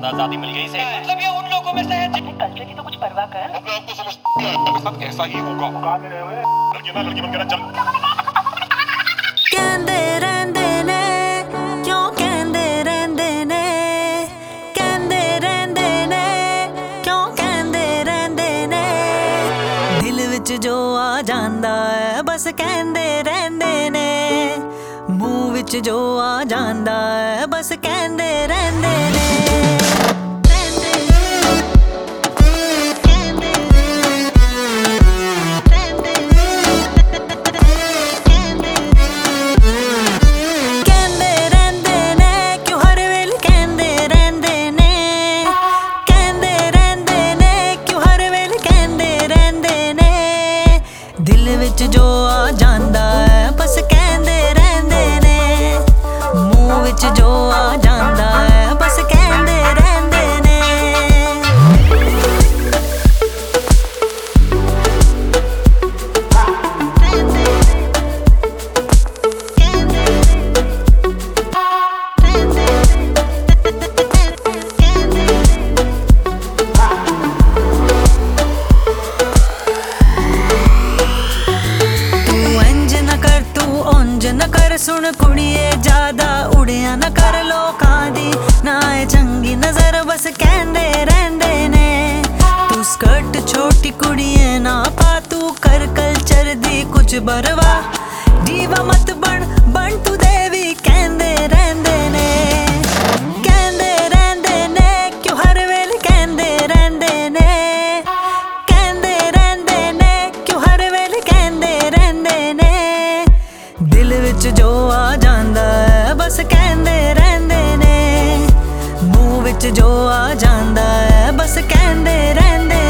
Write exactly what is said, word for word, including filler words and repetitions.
ज्यादा आजादी मिल गई से मतलब ये उन लोगों में से है जिन्हें कल्चर की तो कुछ परवाह कर। अपने आप को समझते हैं आपके साथ ऐसा ही होगा। कहां गए हुए लड़की ना लड़की बनकर चल कहंदे रहंदे ने क्यों कहंदे रहंदे ने कहंदे रहंदे ने क्यों कहंदे रहंदे ने दिल विच जो आ जांदा है बस कहंदे रहंदे ने मुंह विच जो आ जांदा है बस कहंदे रहंदे ने। दिल विच जो आ जांदा है बस कहंदे रहंदे ने मुंह विच जो आ जांदा है बस कहंदे रहंदे ने। न कर सुन कुड़िए ज्यादा उड़िया न कर लोकां दी ना ए चंगी नजर बस कहंदे रहंदे ने। तू स्कर्ट छोटी कुड़िए ना पा तू कर कल्चर दी कुछ बरवा दीवा मत बन बन तू देवी कहंदे रहंदे ने। कहंदे रहंदे ने क्यों हर वेले कहंदे रहंदे ने कहंदे रहंदे ने क्यों हर वेले कहंदे रहंदे ने। दिल विच जो आ जांदा है बस कहंदे रहंदे ने मुंह विच जो आ जांदा है बस कहंदे रहंदे